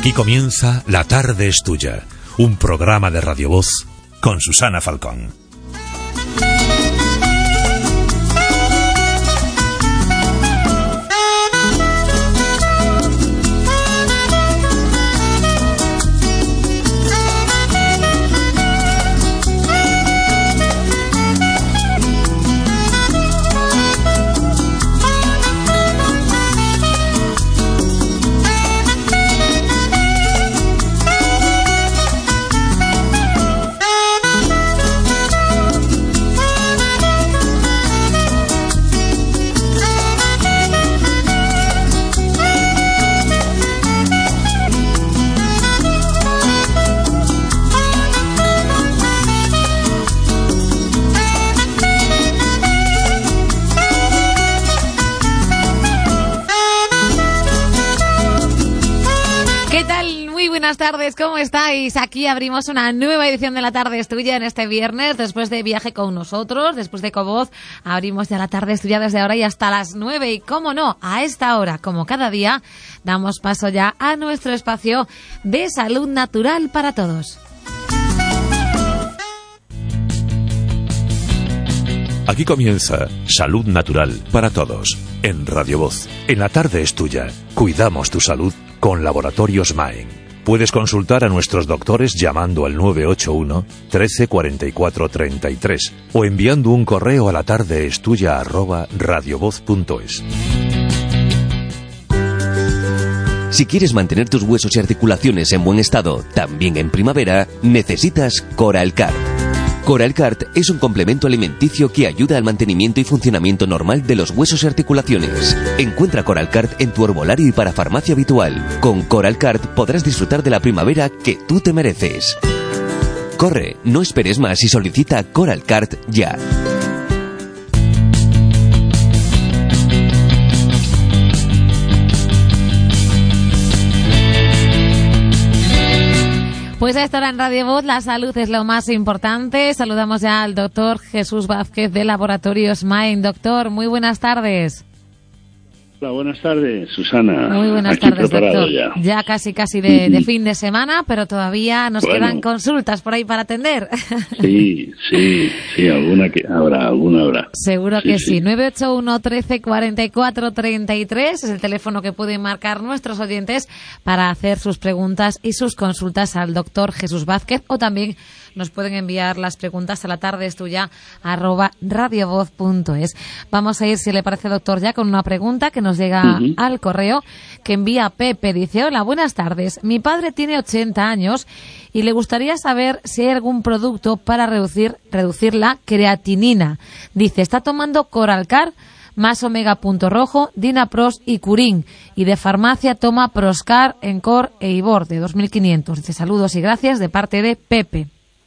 Aquí comienza La tarde es tuya, un programa de Radio Voz con Susana Falcón. Buenas tardes, ¿cómo estáis? Aquí abrimos una nueva edición de La tarde es tuya en este viernes, después de Viaje con nosotros, después de Covoz, abrimos ya La tarde es tuya desde ahora y hasta las 9, y cómo no, a esta hora, como cada día, damos paso ya a nuestro espacio de salud natural para todos. Aquí comienza Salud Natural para Todos, en Radio Voz. En La tarde es tuya, cuidamos tu salud con Laboratorios Maen. Puedes consultar a nuestros doctores llamando al 981 13 44 33 o enviando un correo a latardeestuya@radiovoz.es. Si quieres mantener tus huesos y articulaciones en buen estado, también en primavera, necesitas Coralcart. Coralcart es un complemento alimenticio que ayuda al mantenimiento y funcionamiento normal de los huesos y articulaciones. Encuentra Coralcart en tu herbolario y para farmacia habitual. Con Coralcart podrás disfrutar de la primavera que tú te mereces. Corre, no esperes más y solicita Coralcart ya. Pues a esta hora en Radio Voz, la salud es lo más importante. Saludamos ya al doctor Jesús Vázquez de Laboratorios Maen. Doctor, muy buenas tardes. Hola, buenas tardes, Susana. Muy buenas aquí tardes, doctor. Ya casi de fin de semana, pero todavía nos quedan consultas por ahí para atender. Sí, alguna habrá. Seguro que sí. 981 13 44 33 es el teléfono que pueden marcar nuestros oyentes para hacer sus preguntas y sus consultas al doctor Jesús Vázquez, o también nos pueden enviar las preguntas a latardeestuya@radiovoz.es. Vamos a ir, si le parece, doctor, ya con una pregunta que nos llega al correo, que envía Pepe. Dice: hola, buenas tardes. Mi padre tiene 80 años y le gustaría saber si hay algún producto para reducir la creatinina. Dice, está tomando Coralcart más Omega Punto Rojo, Dinapros y Curín, y de farmacia toma Proscar, Encor e Ibor de 2.500. Dice, saludos y gracias de parte de Pepe.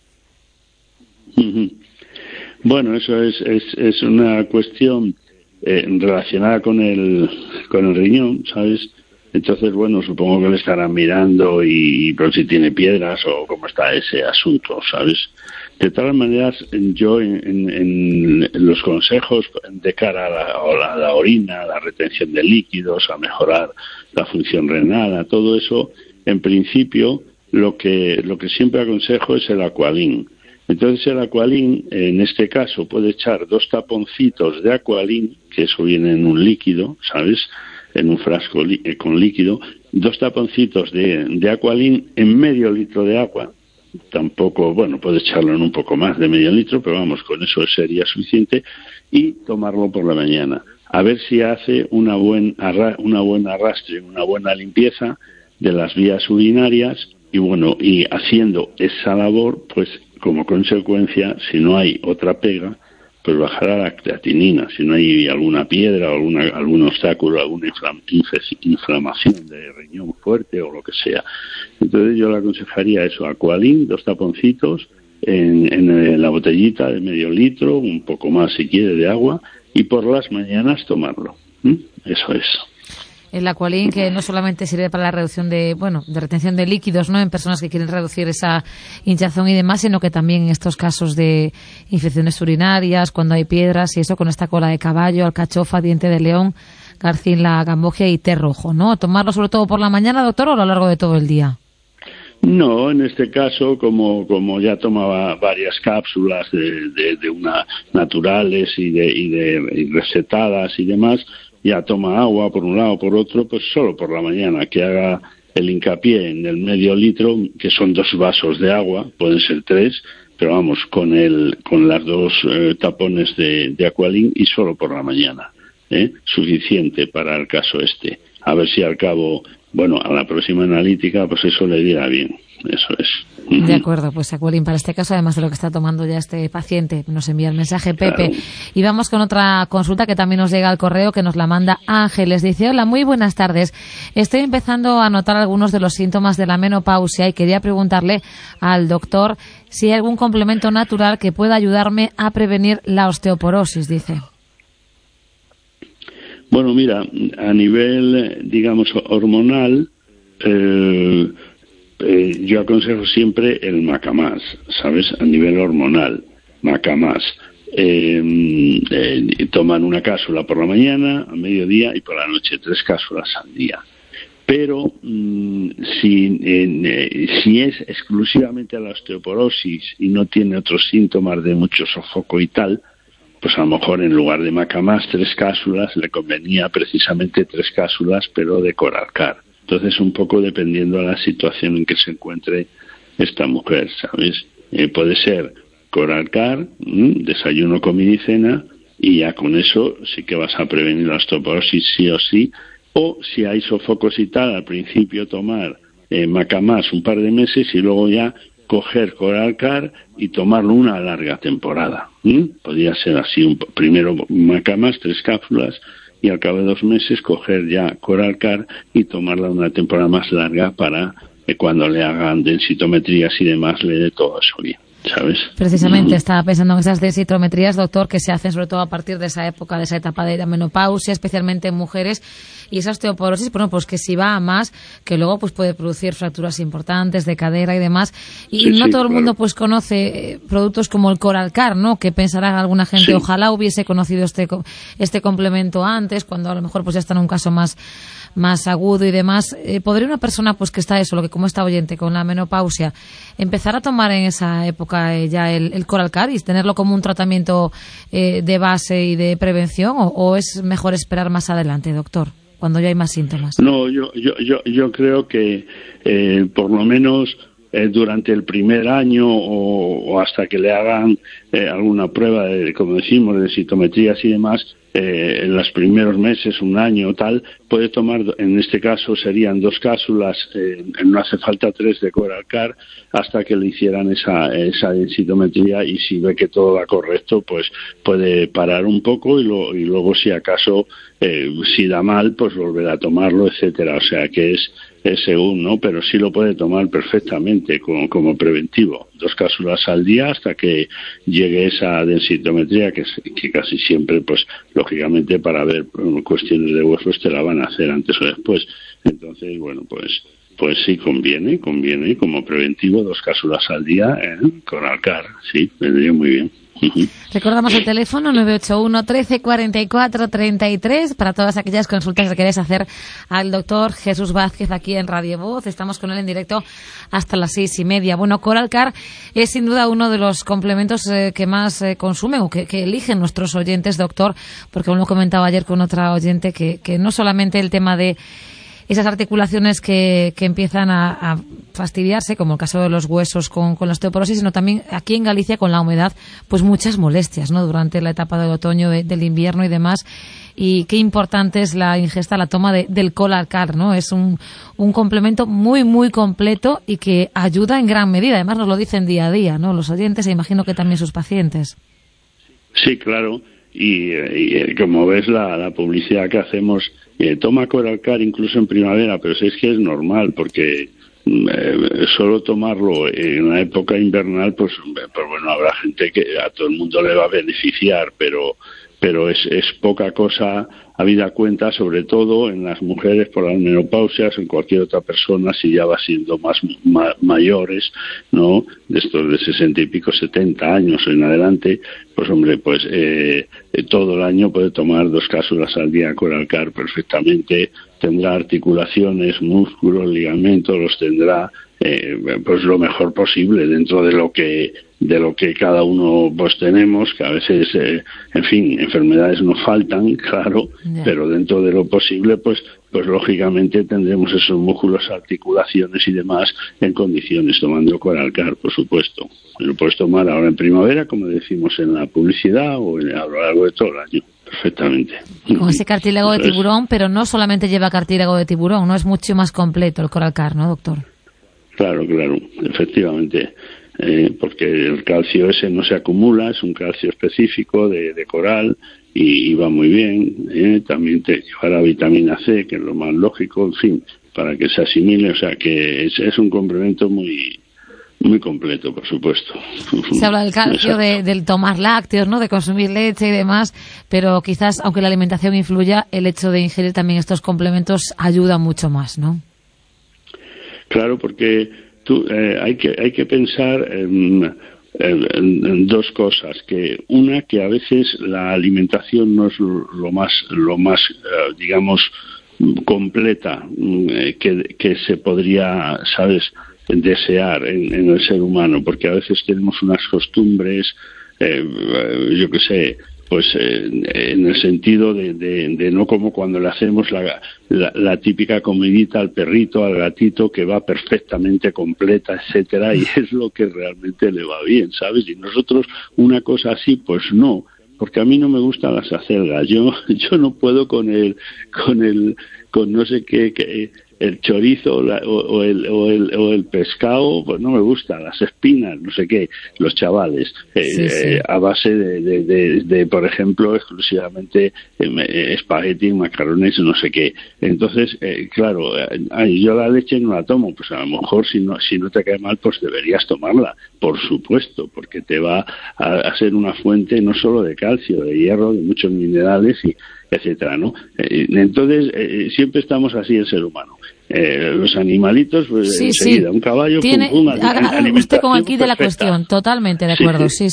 Bueno, eso es una cuestión relacionada con el riñón, ¿sabes? Entonces, bueno, supongo que le estarán mirando y pero si tiene piedras o cómo está ese asunto, ¿sabes? De todas maneras, yo en los consejos de cara a la orina, a la retención de líquidos, a mejorar la función renal, a todo eso, en principio, lo que siempre aconsejo es el Aqualin. Entonces el Aqualin, en este caso, puede echar 2 taponcitos de Aqualin, que eso viene en un líquido, ¿sabes?, en un frasco con líquido, 2 taponcitos de Aqualin en medio litro de agua. Tampoco, bueno, puede echarlo en un poco más de medio litro, pero vamos, con eso sería suficiente, y tomarlo por la mañana. A ver si hace una buena arrastre, una buena limpieza de las vías urinarias, y bueno, y haciendo esa labor, pues como consecuencia, si no hay otra pega, pues bajará la creatinina. Si no hay alguna piedra o algún obstáculo, alguna inflamación de riñón fuerte o lo que sea. Entonces yo le aconsejaría eso, Aqualin, 2 taponcitos en la botellita de medio litro, un poco más si quiere de agua, y por las mañanas tomarlo. Eso es. el Aqualin, que no solamente sirve para la reducción de retención de líquidos, ¿no?, en personas que quieren reducir esa hinchazón y demás, sino que también en estos casos de infecciones urinarias, cuando hay piedras y eso, con esta cola de caballo, alcachofa, diente de león, garcín-la gambogia y té rojo, ¿no? ¿Tomarlo sobre todo por la mañana, doctor, o a lo largo de todo el día? No, en este caso, como ya tomaba varias cápsulas de una naturales y recetadas y demás, ya toma agua por un lado, por otro, pues solo por la mañana, que haga el hincapié en el medio litro, que son 2 vasos de agua, pueden ser 3, pero vamos, con las 2 tapones de Aqualin, y solo por la mañana, suficiente para el caso este. A ver si al cabo, a la próxima analítica, pues eso le dirá bien. Eso es. De acuerdo, pues Aqualin para este caso, además de lo que está tomando ya este paciente. Nos envía el mensaje Pepe. Claro. Y vamos con otra consulta que también nos llega al correo, que nos la manda Ángeles. Dice: hola, muy buenas tardes. Estoy empezando a notar algunos de los síntomas de la menopausia y quería preguntarle al doctor si hay algún complemento natural que pueda ayudarme a prevenir la osteoporosis, dice. Bueno, mira, a nivel, digamos, hormonal, yo aconsejo siempre el Macamás, ¿sabes? A nivel hormonal, Macamás. Toman una cápsula por la mañana, a mediodía y por la noche, 3 cápsulas al día. Pero si es exclusivamente a la osteoporosis y no tiene otros síntomas de mucho sofoco y tal, pues a lo mejor en lugar de Macamás 3 cápsulas, le convenía precisamente 3 cápsulas, pero de Coralcar. Entonces, un poco dependiendo de la situación en que se encuentre esta mujer, ¿sabes? Puede ser Coralcar, desayuno, comida y cena, y ya con eso sí que vas a prevenir la osteoporosis sí o sí. O si hay sofocos y tal, al principio tomar Macamás un par de meses y luego ya coger Coralcar y tomarlo una larga temporada. Podría ser así, primero Macamás 3 cápsulas, y al cabo de 2 meses coger ya Coralcar y tomarla una temporada más larga para cuando le hagan densitometrías y demás le dé todo eso bien, ¿sabes? Precisamente estaba pensando en esas densitometrías, doctor, que se hacen sobre todo a partir de esa época, de esa etapa de la menopausia, especialmente en mujeres, y esa osteoporosis, bueno, pues que si va a más, que luego pues puede producir fracturas importantes de cadera y demás, y no todo el mundo pues conoce productos como el Coralcar, ¿no? Que pensará alguna gente, ojalá hubiese conocido este complemento antes, cuando a lo mejor pues ya está en un caso más agudo y demás. ¿Podría una persona pues que está eso, lo que como está oyente, con la menopausia, empezar a tomar en esa época ya el Coralcar y tenerlo como un tratamiento de base y de prevención, o es mejor esperar más adelante, doctor, cuando ya hay más síntomas? No, yo creo que por lo menos durante el primer año o hasta que le hagan alguna prueba como decimos, de citometrías y demás, en los primeros meses, un año o tal, puede tomar, en este caso serían 2 cápsulas, no hace falta 3 de Coralcar, hasta que le hicieran esa densitometría, y si ve que todo va correcto, pues puede parar un poco y luego si acaso si da mal, pues volver a tomarlo, etcétera. O sea que es según, ¿no? Pero sí lo puede tomar perfectamente como preventivo. 2 cápsulas al día hasta que llegue esa densitometría que casi siempre, pues lógicamente para ver cuestiones de huesos te la van a hacer antes o después. Entonces, bueno, pues sí conviene como preventivo 2 cápsulas al día Coralcar, sí, vendría muy bien. Recordamos el teléfono 981 13 44 33 para todas aquellas consultas que queréis hacer al doctor Jesús Vázquez aquí en Radio Voz. Estamos con él en directo hasta las 6:30. Bueno, Coralcar es sin duda uno de los complementos que más consumen o que eligen nuestros oyentes, doctor, porque como lo comentaba ayer con otra oyente, que no solamente el tema de esas articulaciones que empiezan a fastidiarse, como el caso de los huesos con la osteoporosis, sino también aquí en Galicia con la humedad, pues muchas molestias, ¿no? Durante la etapa del otoño, del invierno y demás. Y qué importante es la ingesta, la toma del Coralcar, ¿no? Es un complemento muy, muy completo y que ayuda en gran medida. Además nos lo dicen día a día, ¿no? Los oyentes e imagino que también sus pacientes. Sí, claro. Y como ves la publicidad que hacemos, toma Coralcar incluso en primavera, pero es que es normal porque solo tomarlo en la época invernal, pues bueno, habrá gente que a todo el mundo le va a beneficiar, pero pero es poca cosa habida cuenta, sobre todo en las mujeres por las menopausias, en cualquier otra persona si ya va siendo más mayores, ¿no? De estos de 60 y pico, 70 años en adelante, pues hombre, pues todo el año puede tomar 2 cápsulas al día Coralcar perfectamente, tendrá articulaciones, músculos, ligamentos, los tendrá pues lo mejor posible dentro de lo que cada uno pues tenemos, que a veces en fin, enfermedades nos faltan, claro, pero dentro de lo posible pues lógicamente tendremos esos músculos, articulaciones y demás en condiciones, tomando Coralcar, por supuesto. Lo puedes tomar ahora en primavera, como decimos en la publicidad, o a lo largo de todo el año, perfectamente. Con ese cartílago de tiburón, pero no solamente lleva cartílago de tiburón, no, es mucho más completo el Coralcar, ¿no, doctor? Claro, efectivamente, porque el calcio ese no se acumula, es un calcio específico de coral y va muy bien, también te llevará vitamina C, que es lo más lógico, en fin, para que se asimile, o sea que es un complemento muy completo, por supuesto. Se habla del calcio, del tomar lácteos, ¿no? De consumir leche y demás, pero quizás, aunque la alimentación influya, el hecho de ingerir también estos complementos ayuda mucho más, ¿no? Claro, porque hay que pensar en 2 cosas, que una, que a veces la alimentación no es lo más digamos completa que se podría, ¿sabes?, desear en el ser humano, porque a veces tenemos unas costumbres, yo qué sé, pues en el sentido de no como cuando le hacemos la típica comidita al perrito, al gatito, que va perfectamente completa, etcétera, y es lo que realmente le va bien, ¿sabes? Y nosotros una cosa así, pues no, porque a mí no me gustan las acelgas, yo no puedo con no sé qué el chorizo o el pescado, pues no me gusta, las espinas, no sé qué, los chavales, a base de por ejemplo, exclusivamente espagueti, macarrones, no sé qué. Entonces, claro, yo la leche no la tomo, pues a lo mejor si no te cae mal, pues deberías tomarla, por supuesto, porque te va a ser una fuente no solo de calcio, de hierro, de muchos minerales y etcétera, ¿no? Entonces, siempre estamos así el ser humano. Los animalitos, pues enseguida, un caballo, usted con el kit de la cuestión, totalmente de acuerdo, sí.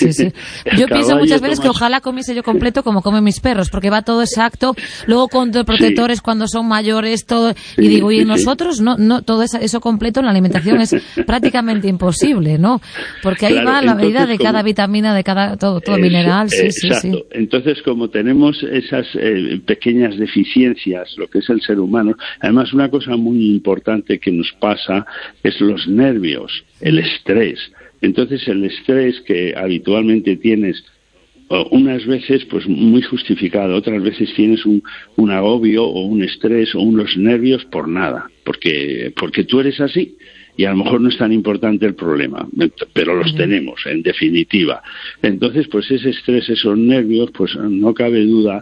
Yo pienso muchas veces que ojalá comiese yo completo como comen mis perros, porque va todo exacto, luego con protectores cuando son mayores, todo, y digo, y nosotros no todo eso completo en la alimentación es prácticamente imposible, ¿no? Porque ahí va la medida de cada vitamina, de cada todo mineral, sí. Entonces, como tenemos esas pequeñas deficiencias, lo que es el ser humano, además una cosa muy importante que nos pasa es los nervios, el estrés. Entonces el estrés que habitualmente tienes, unas veces pues muy justificado, otras veces tienes un agobio o un estrés o unos nervios por nada, porque tú eres así. Y a lo mejor no es tan importante el problema, pero los tenemos, en definitiva. Entonces, pues ese estrés, esos nervios, pues no cabe duda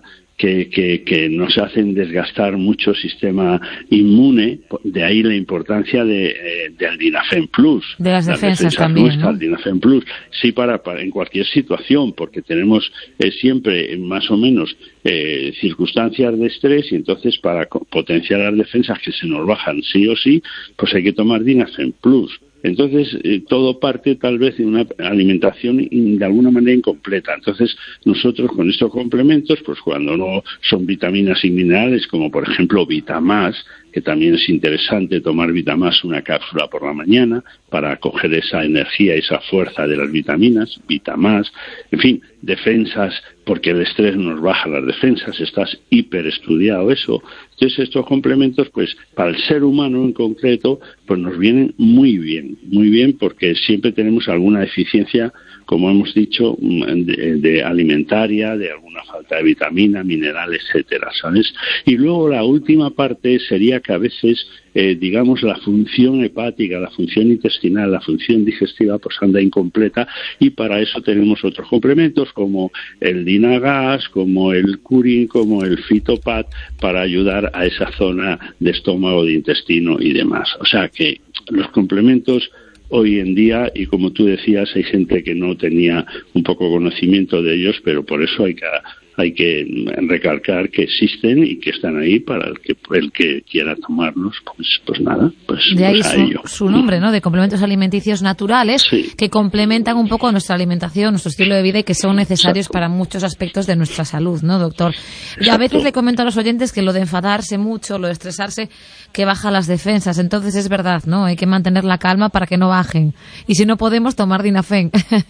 que nos hacen desgastar mucho el sistema inmune, de ahí la importancia del Dinafen Plus. De las defensas también, ¿no? El Dinafen Plus, sí, para en cualquier situación, porque tenemos siempre más o menos circunstancias de estrés, y entonces para potenciar las defensas que se nos bajan sí o sí, pues hay que tomar Dinafen Plus. Entonces, todo parte tal vez de una alimentación de alguna manera incompleta. Entonces, nosotros con estos complementos, pues cuando no son vitaminas y minerales, como por ejemplo Vitamás, que también es interesante tomar Vitamás, una cápsula por la mañana, para coger esa energía, esa fuerza de las vitaminas, Vitamás, en fin, defensas, porque el estrés nos baja las defensas, estás hiperestudiado eso. Entonces estos complementos, pues para el ser humano en concreto, pues nos vienen muy bien, porque siempre tenemos alguna deficiencia, como hemos dicho, de alimentaria, de alguna falta de vitamina, mineral, etcétera, ¿sabes? Y luego la última parte sería que a veces, digamos, la función hepática, la función intestinal, la función digestiva, pues anda incompleta, y para eso tenemos otros complementos como el Dinagas, como el Curin, como el Fitopat, para ayudar a esa zona de estómago, de intestino y demás. O sea que los complementos hoy en día, y como tú decías, hay gente que no tenía un poco conocimiento de ellos, pero por eso hay que recalcar que existen y que están ahí para el que quiera tomarlos, pues nada, pues de ahí su nombre, ¿no? De complementos alimenticios naturales, sí, que complementan un poco nuestra alimentación, nuestro estilo de vida y que son necesarios, exacto, para muchos aspectos de nuestra salud, ¿no, doctor? Y a veces le comento a los oyentes que lo de enfadarse mucho, lo de estresarse, que baja las defensas. Entonces es verdad, ¿no? Hay que mantener la calma para que no bajen. Y si no podemos, tomar Dinafen.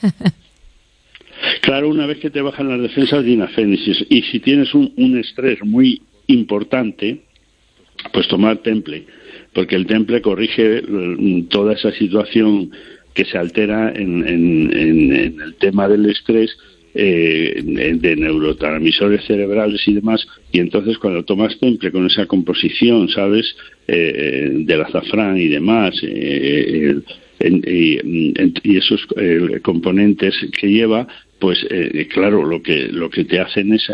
Claro, una vez que te bajan las defensas, Dinafen. Y si tienes un estrés muy importante, pues tomar Temple, porque el Temple corrige toda esa situación que se altera en el tema del estrés, de neurotransmisores cerebrales y demás, y entonces cuando tomas Temple con esa composición, ¿sabes?, del azafrán y demás, y esos componentes que lleva, pues claro, lo que te hacen es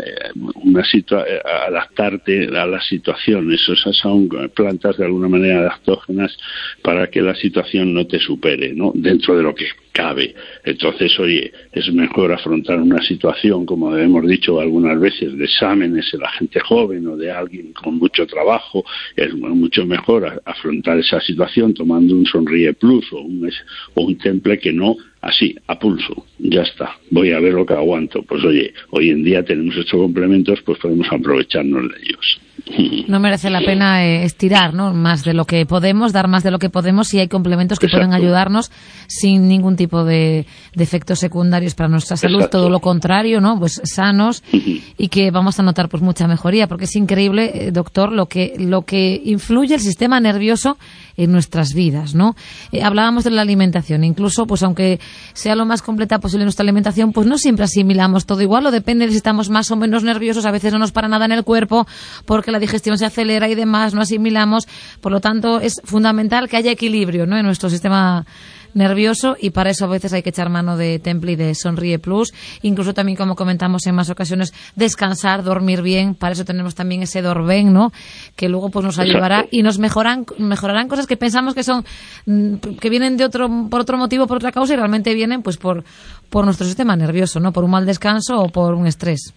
adaptarte a la situación. Esas son plantas de alguna manera adaptógenas para que la situación no te supere, ¿no?, dentro de lo que cabe. Entonces, oye, es mejor afrontar una situación, como hemos dicho algunas veces, de exámenes de la gente joven o de alguien con mucho trabajo. Es mucho mejor afrontar esa situación tomando un Sonríe Plus o un Temple que no así, a pulso. Ya está, voy a ver lo que aguanto. Pues oye, hoy en día tenemos estos complementos, pues podemos aprovecharnos de ellos. No merece la pena estirar, ¿no?, más de lo que podemos, dar más de lo que podemos, si hay complementos que, exacto, pueden ayudarnos sin ningún tipo de efectos secundarios para nuestra salud. Exacto. Todo lo contrario, ¿no?, pues sanos, y que vamos a notar pues mucha mejoría, porque es increíble, doctor, lo que influye el sistema nervioso en nuestras vidas, ¿no? Hablábamos de la alimentación, incluso pues aunque sea lo más completa posible nuestra alimentación, pues no siempre asimilamos todo igual, o depende de si estamos más o menos nerviosos. A veces no nos para nada en el cuerpo porque la digestión se acelera y demás, no asimilamos. Por lo tanto, es fundamental que haya equilibrio, ¿no?, en nuestro sistema nervioso, y para eso a veces hay que echar mano de Temple y de Sonríe Plus. Incluso también, como comentamos en más ocasiones, descansar, dormir bien. Para eso tenemos también ese Dorven, ¿no?, que luego pues nos ayudará y nos mejorarán cosas que pensamos que son que vienen por otro motivo, por otra causa, y realmente vienen pues por nuestro sistema nervioso, ¿no?, por un mal descanso o por un estrés.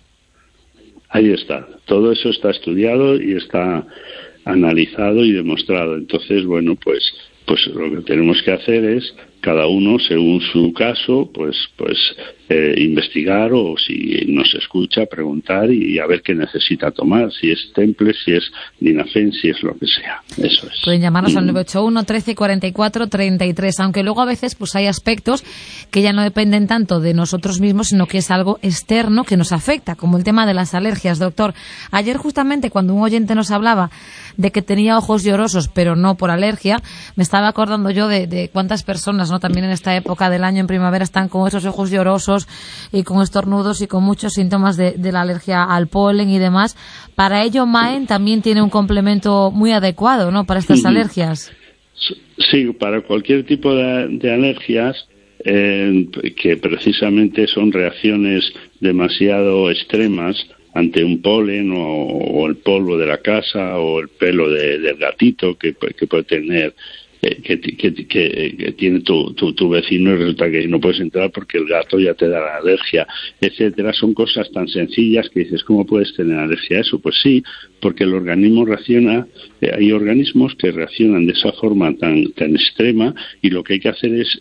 Ahí está, todo eso está estudiado y está analizado y demostrado. Entonces, bueno, pues lo que tenemos que hacer es, cada uno según su caso, pues investigar, o si nos escucha, preguntar y a ver qué necesita tomar, si es Temple, si es Dinafen, si es lo que sea. Eso es. Pueden llamarnos al 981 13 44 33, aunque luego a veces pues hay aspectos que ya no dependen tanto de nosotros mismos, sino que es algo externo que nos afecta, como el tema de las alergias, doctor. Ayer justamente, cuando un oyente nos hablaba de que tenía ojos llorosos, pero no por alergia, me estaba acordando yo de cuántas personas, ¿no?, también en esta época del año, en primavera, están con esos ojos llorosos y con estornudos y con muchos síntomas de la alergia al polen y demás. Para ello, Maen también tiene un complemento muy adecuado, ¿no?, para estas alergias. Sí, para cualquier tipo de alergias, que precisamente son reacciones demasiado extremas ante un polen o el polvo de la casa o el pelo del gatito que puede tener, que tiene tu vecino, y resulta que no puedes entrar porque el gato ya te da la alergia, etcétera. Son cosas tan sencillas que dices, ¿cómo puedes tener alergia a eso? Pues sí, porque el organismo reacciona, hay organismos que reaccionan de esa forma tan extrema, y lo que hay que hacer es,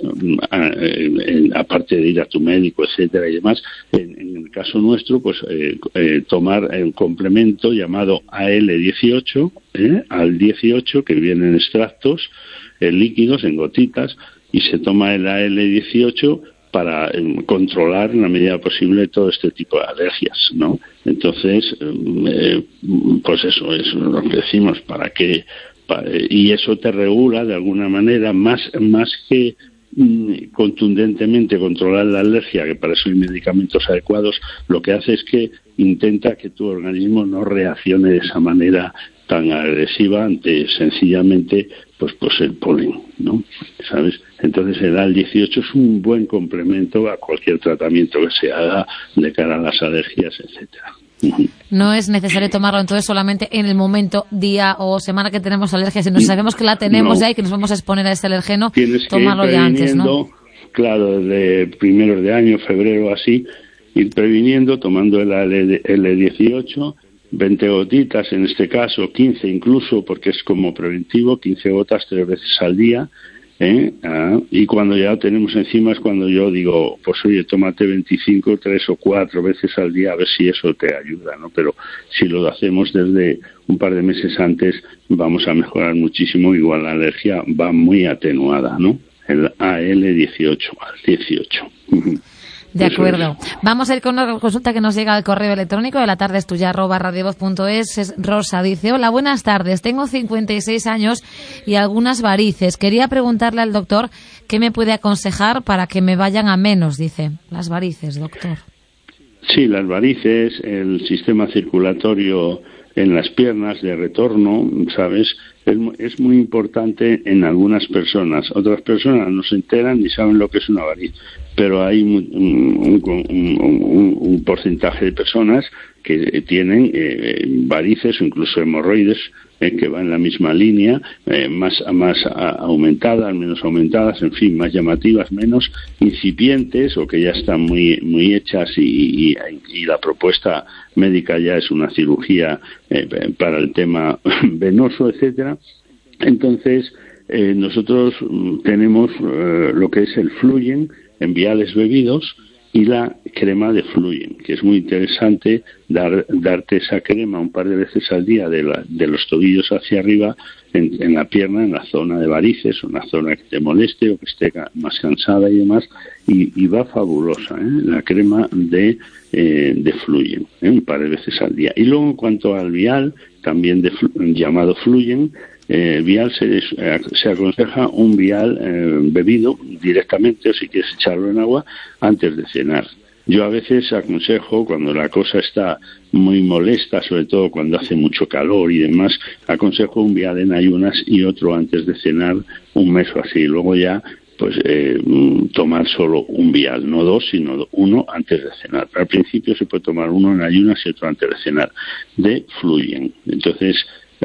aparte de ir a tu médico, etcétera y demás, en el caso nuestro, pues tomar un complemento llamado AL18, al 18, que viene en extractos líquidos, en gotitas, y se toma el AL18 para controlar en la medida posible todo este tipo de alergias, ¿no? Entonces, pues eso es lo que decimos, y eso te regula de alguna manera, más que contundentemente controlar la alergia, que para eso hay medicamentos adecuados. Lo que hace es que intenta que tu organismo no reaccione de esa manera tan agresiva ante sencillamente pues el polen, ¿no? ¿Sabes? Entonces el AL18 es un buen complemento a cualquier tratamiento que se haga de cara a las alergias, etcétera. No es necesario tomarlo entonces solamente en el momento, día o semana que tenemos alergia, sino si sabemos que la tenemos ya y que nos vamos a exponer a este alergeno, tomarlo ya antes, ¿no? Claro, desde primeros de año, febrero así, ir previniendo tomando el L18, 20 gotitas en este caso, 15 incluso, porque es como preventivo, 15 gotas 3 veces al día. Y cuando ya tenemos encima es cuando yo digo, pues oye, tómate 25, 3 o 4 veces al día, a ver si eso te ayuda, ¿no? Pero si lo hacemos desde un par de meses antes, vamos a mejorar muchísimo, igual la alergia va muy atenuada, ¿no? El AL18, al 18. De acuerdo. Vamos a ir con una consulta que nos llega al correo electrónico de latardestuya@radiovoz.es. Es Rosa, dice: hola, buenas tardes. Tengo 56 años y algunas varices. Quería preguntarle al doctor qué me puede aconsejar para que me vayan a menos, dice. Las varices, doctor. Sí, las varices, el sistema circulatorio en las piernas de retorno, ¿sabes? Es muy importante en algunas personas. Otras personas no se enteran ni saben lo que es una variz, pero hay un porcentaje de personas que tienen varices o incluso hemorroides que van en la misma línea, más aumentadas, menos aumentadas, en fin, más llamativas, menos incipientes o que ya están muy hechas y la propuesta médica ya es una cirugía para el tema venoso, etcétera. Entonces, nosotros tenemos lo que es el Fluyen en viales bebidos y la crema de Fluyen, que es muy interesante darte esa crema un par de veces al día de los tobillos hacia arriba en la pierna, en la zona de varices, una zona que te moleste o que esté más cansada y demás, y va fabulosa, la crema de Fluyen, un par de veces al día. Y luego, en cuanto al vial, también llamado Fluyen, vial se aconseja un vial bebido directamente, o si quieres echarlo en agua, antes de cenar. Yo a veces aconsejo, cuando la cosa está muy molesta, sobre todo cuando hace mucho calor y demás, aconsejo un vial en ayunas y otro antes de cenar, un mes o así. Luego ya pues tomar solo un vial, no 2, sino 1 antes de cenar. Al principio se puede tomar uno en ayunas y otro antes de cenar, de Fluyen. Entonces,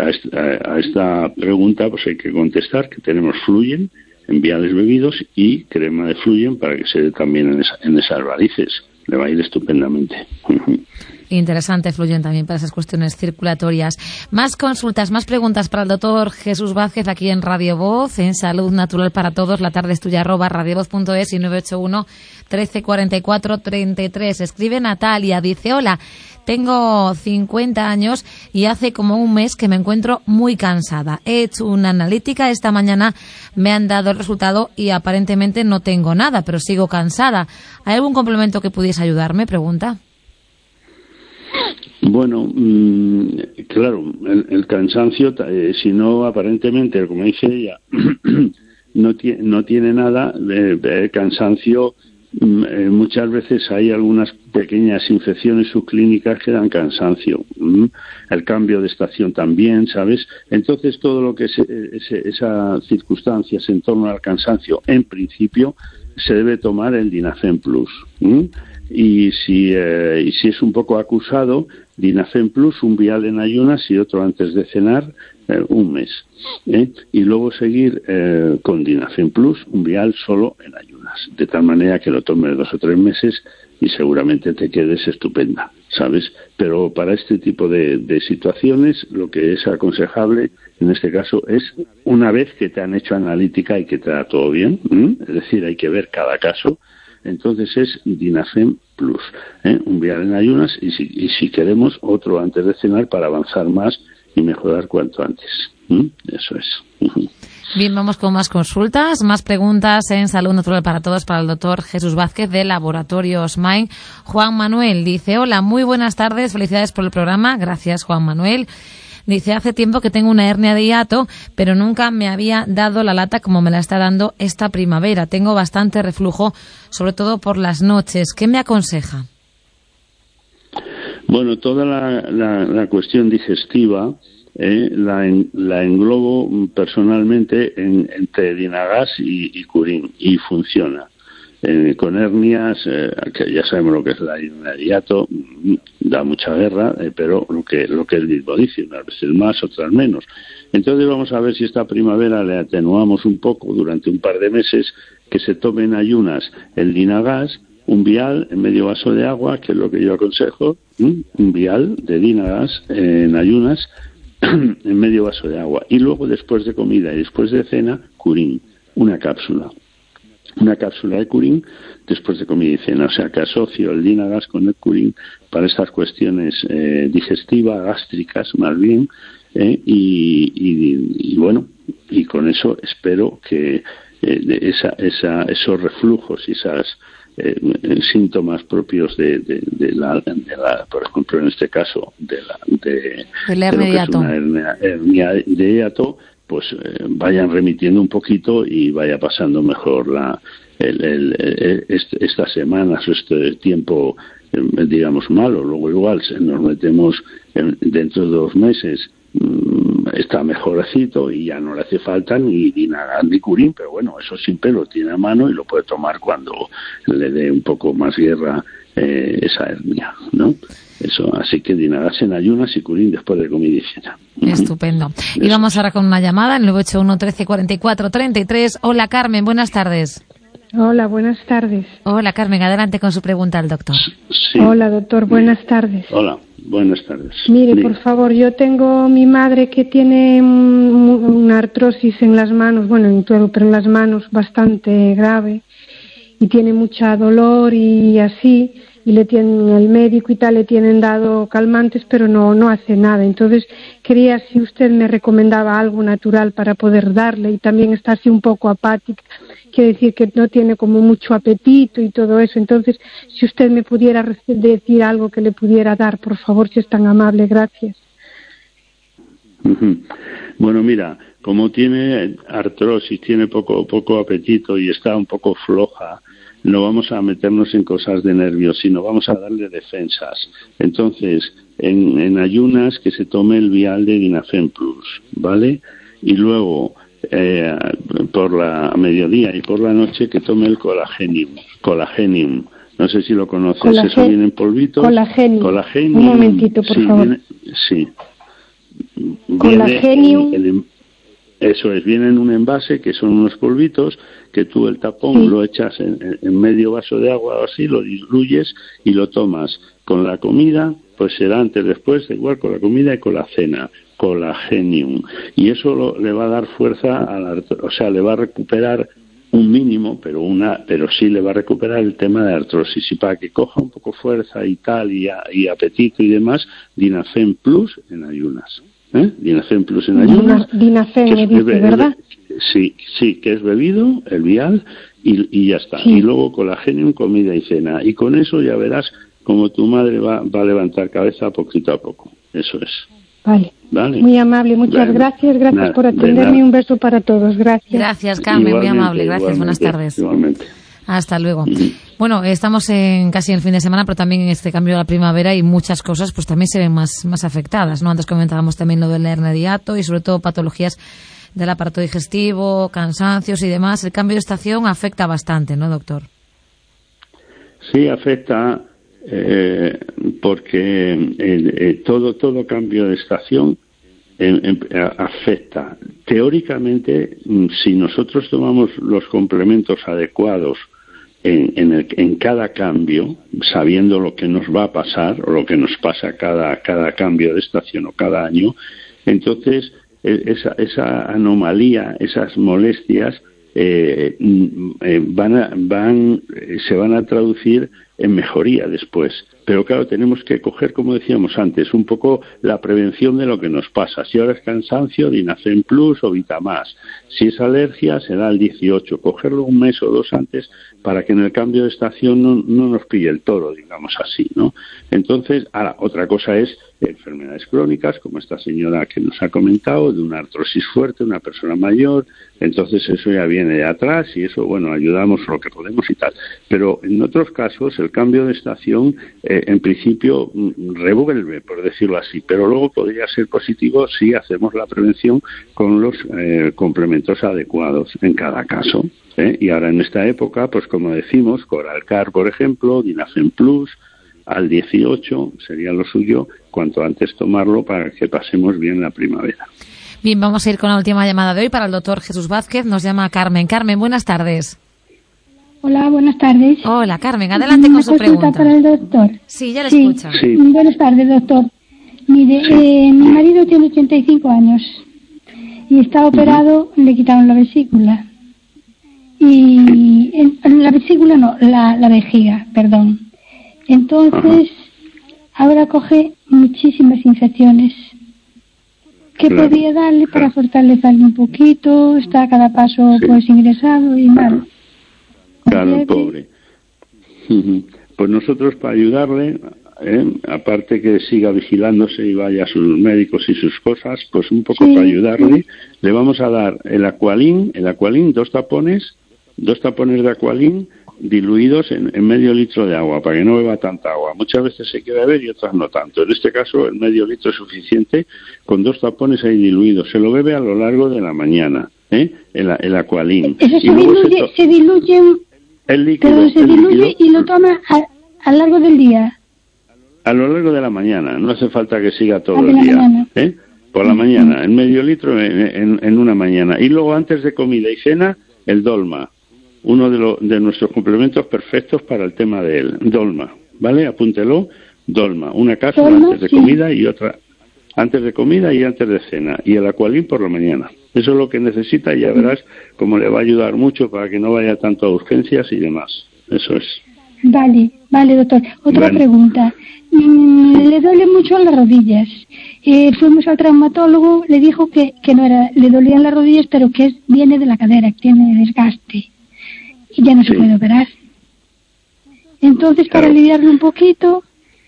a esta pregunta pues hay que contestar que tenemos Fluyen en viales bebidos y crema de Fluyen para que se dé también en esas varices. Le va a ir estupendamente. Interesante, Fluyen también para esas cuestiones circulatorias. Más consultas, más preguntas para el doctor Jesús Vázquez aquí en Radio Voz, en Salud Natural para Todos, la tarde es tuya, @radiovoz.es y 981 13 44 33. Escribe Natalia, dice: hola, tengo 50 años y hace como un mes que me encuentro muy cansada. He hecho una analítica esta mañana, me han dado el resultado y aparentemente no tengo nada, pero sigo cansada. ¿Hay algún complemento que pudiese ayudarme? Pregunta. Bueno, claro, el cansancio, si no aparentemente, como dice ella, no tiene nada, el cansancio, muchas veces hay algunas pequeñas infecciones subclínicas que dan cansancio, el cambio de estación también, ¿sabes? Entonces todo lo que es esas circunstancias en torno al cansancio, en principio, se debe tomar el Dinafen Plus. Y si es un poco acusado, Dinafen Plus, un vial en ayunas y otro antes de cenar, un mes. Y luego seguir con Dinafen Plus, un vial solo en ayunas. De tal manera que lo tomes 2 o 3 meses y seguramente te quedes estupenda, ¿sabes? Pero para este tipo de situaciones, lo que es aconsejable en este caso es, una vez que te han hecho analítica y que te da todo bien, es decir, hay que ver cada caso, entonces es Dinafen Plus, un vial en ayunas y si queremos otro antes de cenar para avanzar más y mejorar cuanto antes. Eso es. Bien, vamos con más consultas, más preguntas en Salud Natural para Todos para el doctor Jesús Vázquez de Laboratorios Mind. Juan Manuel dice: hola, muy buenas tardes, felicidades por el programa. Gracias, Juan Manuel. Dice: hace tiempo que tengo una hernia de hiato, pero nunca me había dado la lata como me la está dando esta primavera. Tengo bastante reflujo, sobre todo por las noches. ¿Qué me aconseja? Bueno, toda la cuestión digestiva la englobo personalmente entre Dinagas y Curín y funciona. Con hernias, que ya sabemos lo que es la hernia de hiato, da mucha guerra, pero lo que él mismo dice, unas veces más, otras menos. Entonces vamos a ver si esta primavera le atenuamos un poco durante un par de meses, que se tome en ayunas el Dinagas, un vial en medio vaso de agua, que es lo que yo aconsejo, un vial de Dynagas en ayunas en medio vaso de agua. Y luego, después de comida y después de cena, Curín, una cápsula de Curín después de comida y cena. O sea, que asocio el Dynagas con el Curín para estas cuestiones digestivas, gástricas más bien, y bueno, y con eso espero que esos reflujos y esas síntomas propios de la, por ejemplo, en este caso de la hernia de hiato, pues vayan remitiendo un poquito y vaya pasando mejor estas semanas o este tiempo, digamos, malo. Luego igual nos metemos dentro de 2 meses, está mejorcito y ya no le hace falta ni Dynagas ni Curín, pero bueno, eso siempre lo tiene a mano y lo puede tomar cuando le dé un poco más guerra esa hernia, ¿no? Eso, así que Dynagas en ayunas y Curín después de comida y cena. Estupendo. Y vamos ahora con una llamada, el 981 13 44 33. Hola, Carmen, buenas tardes. Hola, buenas tardes. Hola, Carmen, adelante con su pregunta al doctor. Sí. Hola, doctor, buenas tardes. Hola, buenas tardes. Mire, por favor, yo tengo mi madre que tiene una artrosis en las manos, bueno, en todo, pero en las manos bastante grave, y tiene mucha dolor y así, y le tienen el médico y tal, le tienen dado calmantes, pero no hace nada. Entonces quería si usted me recomendaba algo natural para poder darle, y también está así un poco apática, quiere decir que no tiene como mucho apetito y todo eso. Entonces, si usted me pudiera decir algo que le pudiera dar, por favor, si es tan amable, gracias. Bueno, mira, como tiene artrosis, tiene poco apetito y está un poco floja, no vamos a meternos en cosas de nervios, sino vamos a darle defensas. Entonces, en ayunas, que se tome el vial de Dinafen Plus, ¿vale? Y luego, por la mediodía y por la noche, que tome el Colagenium. No sé si lo conoces, eso viene en polvitos. Colagenium. Un momentito, por favor. Colagenium. Eso es, viene en un envase que son unos polvitos que tú el tapón lo echas en medio vaso de agua o así, lo diluyes y lo tomas con la comida, pues será antes, después, igual con la comida y con la cena. Colagenium. Y eso le va a dar fuerza o sea, le va a recuperar un mínimo, pero sí le va a recuperar el tema de artrosis. Y para que coja un poco fuerza y tal, y apetito y demás, Dinafen Plus en ayunas. Dinafen Plus en ayunas. Dinafen, me dice, ¿verdad? Sí, que es bebido, el vial, y ya está. Sí. Y luego Colagenium, comida y cena. Y con eso ya verás como tu madre va a levantar cabeza poquito a poco. Eso es. Vale. Muy amable, muchas gracias por atenderme y un beso para todos. Gracias, Carmen, muy amable. Gracias, buenas tardes. Igualmente. Hasta luego. Bueno, estamos casi en el fin de semana, pero también en este cambio de la primavera y muchas cosas pues también se ven más afectadas, ¿no? Antes comentábamos también lo del hernia de hiato y sobre todo patologías del aparato digestivo, cansancios y demás. El cambio de estación afecta bastante, ¿no, doctor? Sí, afecta porque todo cambio de estación afecta. Teóricamente, si nosotros tomamos los complementos adecuados en cada cambio, sabiendo lo que nos va a pasar o lo que nos pasa cada cambio de estación o cada año, entonces esa anomalía, esas molestias se van a traducir en mejoría después. Pero claro, tenemos que coger, como decíamos antes, un poco la prevención de lo que nos pasa. Si ahora es cansancio, Dinafen Plus o Vitamás. Si es alergia, será el 18. Cogerlo un mes o 2 antes para que en el cambio de estación no nos pille el toro, digamos así, ¿no? Entonces, ahora, otra cosa es enfermedades crónicas, como esta señora que nos ha comentado, de una artrosis fuerte, una persona mayor. Entonces eso ya viene de atrás y eso, bueno, ayudamos lo que podemos y tal. Pero en otros casos el cambio de estación en principio revuelve, por decirlo así, pero luego podría ser positivo si hacemos la prevención con los complementos adecuados en cada caso. Y ahora en esta época, pues como decimos, Coralcar, por ejemplo, Dinafen Plus, al 18 sería lo suyo, cuanto antes tomarlo para que pasemos bien la primavera. Bien, vamos a ir con la última llamada de hoy para el doctor Jesús Vázquez. Nos llama Carmen. Carmen, buenas tardes. Hola, buenas tardes. Hola, Carmen, adelante con su pregunta. Para el doctor. Sí, ya le escucha. Sí. Buenas tardes, doctor. Mire, mi marido tiene 85 años y está operado, le quitaron la vesícula. Y la vesícula no, la vejiga, perdón. Entonces, ahora coge muchísimas infecciones. ¿Qué podría darle para fortalecerle un poquito? Está a cada paso pues ingresado y mal. Claro, pobre. Pues nosotros para ayudarle, aparte que siga vigilándose y vaya a sus médicos y sus cosas, pues un poco para ayudarle, le vamos a dar el Aqualin, 2 tapones de Aqualin diluidos en medio litro de agua, para que no beba tanta agua. Muchas veces se quiere beber y otras no tanto. En este caso, el medio litro es suficiente, con 2 tapones ahí diluidos. Se lo bebe a lo largo de la mañana, el Aqualin. Eso se diluye el líquido. Pero se diluye y lo toma a lo largo del día. A lo largo de la mañana, no hace falta que siga todo el día. Por la mañana, en medio litro en una mañana. Y luego antes de comida y cena, el Dolma. Uno de nuestros complementos perfectos para el tema del Dolma, ¿vale? Apúntelo, Dolma, una cápsula antes de comida y otra antes de comida y antes de cena, y el Aqualin por la mañana. Eso es lo que necesita y ya verás cómo le va a ayudar mucho para que no vaya tanto a urgencias y demás. Eso es. Vale, doctor. Otra pregunta. Le duele mucho en las rodillas. Fuimos al traumatólogo, le dijo que no era, le dolían las rodillas, pero que viene de la cadera, que tiene desgaste. Y ya no se puede operar. Entonces, para aliviarlo un poquito...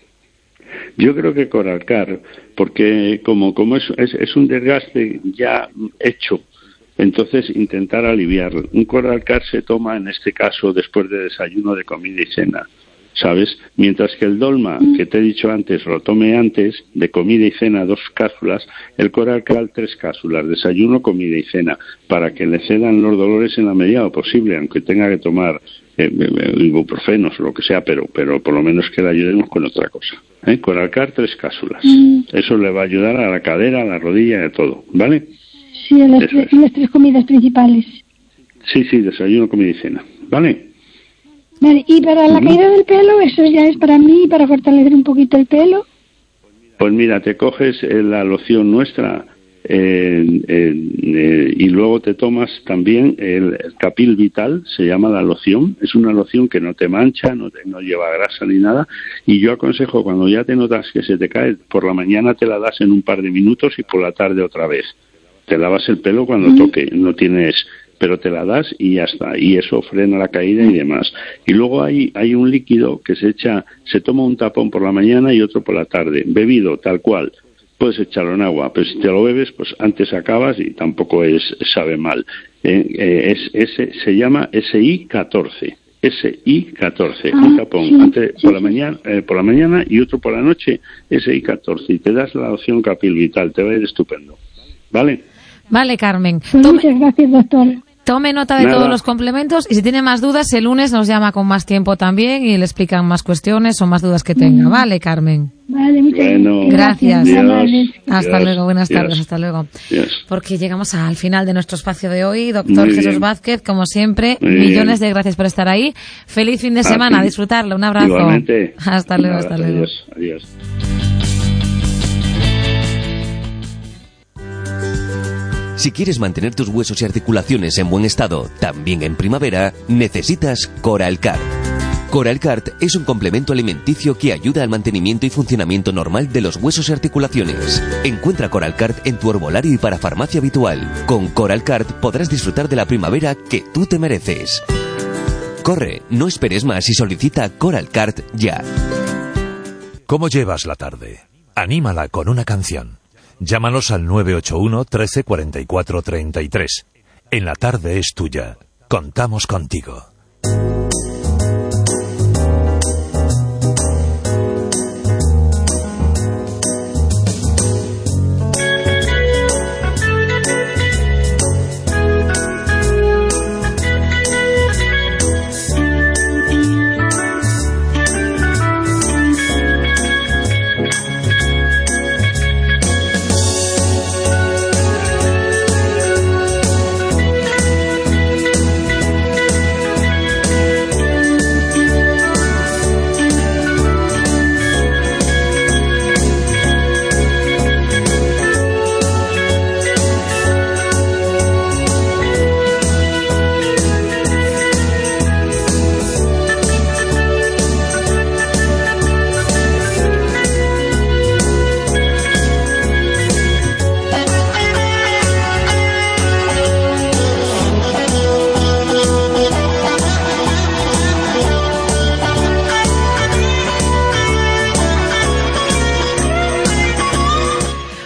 Yo creo que Coralcar, porque como es un desgaste ya hecho, entonces intentar aliviarlo. Un Coralcar se toma, en este caso, después de desayuno, de comida y cena, ¿sabes? Mientras que el Dolma, que te he dicho antes, lo tome antes, de comida y cena, 2 cápsulas, el Coralcar 3 cápsulas, desayuno, comida y cena, para que le cedan los dolores en la medida de lo posible, aunque tenga que tomar ibuprofenos o lo que sea, pero por lo menos que le ayudemos con otra cosa. Coralcar 3 cápsulas. Eso le va a ayudar a la cadera, a la rodilla y a todo, ¿vale? Sí, en las 3 comidas principales. Sí, desayuno, comida y cena, ¿vale? Vale, y para la caída del pelo, eso ya es para mí, para fortalecer un poquito el pelo. Pues mira, te coges la loción nuestra y luego te tomas también el Capil Vital, se llama la loción. Es una loción que no te mancha, no lleva grasa ni nada. Y yo aconsejo, cuando ya te notas que se te cae, por la mañana te la das en un par de minutos y por la tarde otra vez. Te lavas el pelo cuando toque, no tienes... pero te la das y ya está, y eso frena la caída y demás. Y luego hay un líquido que se toma un tapón por la mañana y otro por la tarde, bebido tal cual. Puedes echarlo en agua, pero si te lo bebes, pues antes acabas y tampoco sabe mal. Se llama SI14. SI14, un tapón antes, por la mañana y otro por la noche, SI14, y te das la opción Capil Vital, te va a ir estupendo. ¿Vale? Vale, Carmen. Muchas gracias, doctor. Tome nota de todos los complementos y si tiene más dudas, el lunes nos llama con más tiempo también y le explican más cuestiones o más dudas que tenga. Vale, Carmen. Vale, muchas gracias. Dios. Hasta luego, buenas tardes, hasta luego. Porque llegamos al final de nuestro espacio de hoy. Doctor Jesús Vázquez, como siempre, millones de gracias por estar ahí. Feliz fin de semana, a disfrutarlo. Un abrazo. Igualmente. Hasta luego, hasta luego. Adiós. Si quieres mantener tus huesos y articulaciones en buen estado, también en primavera, necesitas Coralcart. Coralcart es un complemento alimenticio que ayuda al mantenimiento y funcionamiento normal de los huesos y articulaciones. Encuentra Coralcart en tu herbolario y para farmacia habitual. Con Coralcart podrás disfrutar de la primavera que tú te mereces. Corre, no esperes más y solicita Coralcart ya. ¿Cómo llevas la tarde? Anímala con una canción. Llámanos al 981 13 44 33. En la tarde es tuya. Contamos contigo.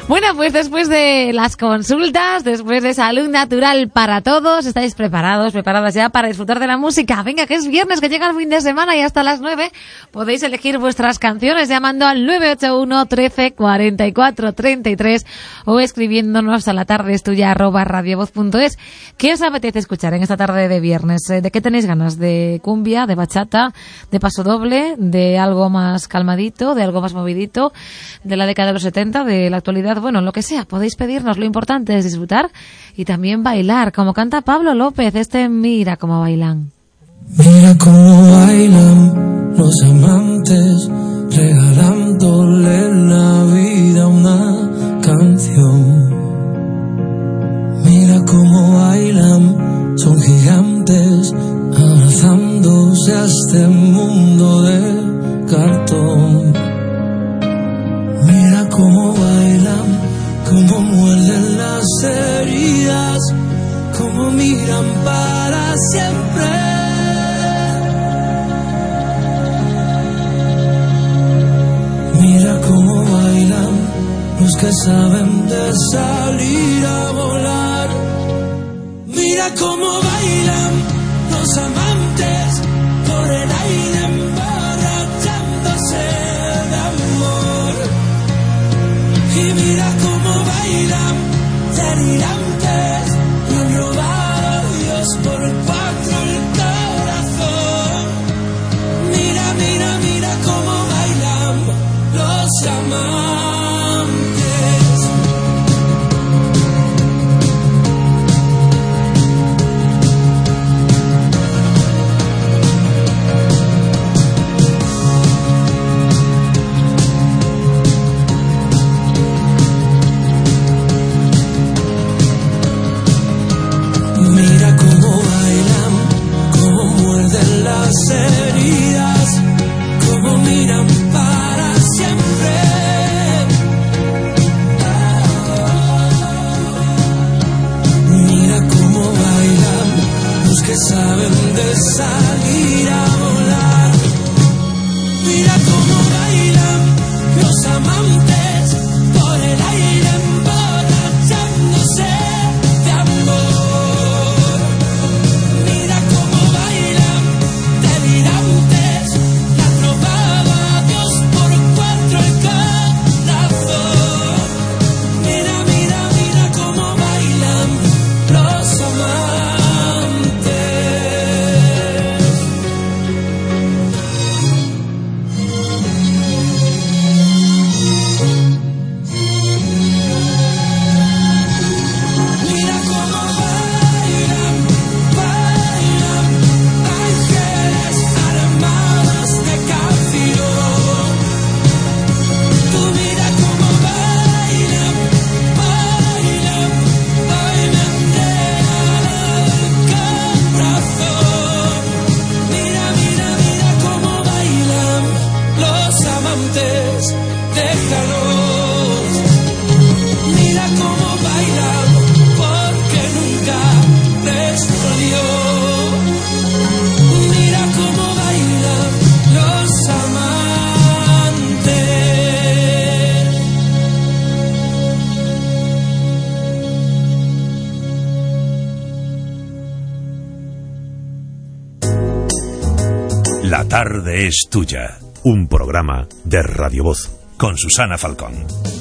Bueno, pues después de las consultas, después de Salud Natural para Todos, ¿estáis preparadas ya para disfrutar de la música? Venga, que es viernes, que llega el fin de semana y hasta las 9 podéis elegir vuestras canciones llamando al 981 13 44 33 o escribiéndonos a latardeestuya@radiovoz.es. ¿Qué os apetece escuchar en esta tarde de viernes? ¿De qué tenéis ganas? ¿De cumbia, de bachata, de pasodoble, de algo más calmadito, de algo más movidito, de la década de los 70, de la actualidad? Bueno, lo que sea, podéis pedirnos. Lo importante es disfrutar y también bailar, como canta Pablo López, Mira cómo bailan. Mira cómo bailan los amantes, regalándole la vida una canción. Mira cómo bailan, son gigantes, abrazándose a este mundo de cartón. Mira cómo bailan, cómo muerden las heridas, cómo miran para siempre. Mira cómo bailan los que saben de salir a volar. Mira cómo bailan los amantes por el aire emborrachándose de amor. Y mira cómo bailan delirantes, y han robado a Dios por 4 el corazón. Mira, mira, mira cómo bailan los amantes. Mira cómo bailan, cómo muerden las heridas, cómo miran para siempre. Mira cómo bailan los que saben de salir a volar. Mira cómo bailan los amantes por el aire emborrachándose de amor. Mira cómo bailan delirantes, le han robado a Dios por 4 el corazón. Mira, mira, mira cómo bailan los amantes. Mira cómo bailan, bailan ángeles armados de canción. Tú mira cómo bailan, bailan, bailan de corazón. Mira, mira, mira cómo bailan los amantes, déjalos. Mira cómo bailan porque nunca les dolió. Mira cómo bailan los amantes. La tarde es tuya. Un programa de Radio Voz con Susana Falcón.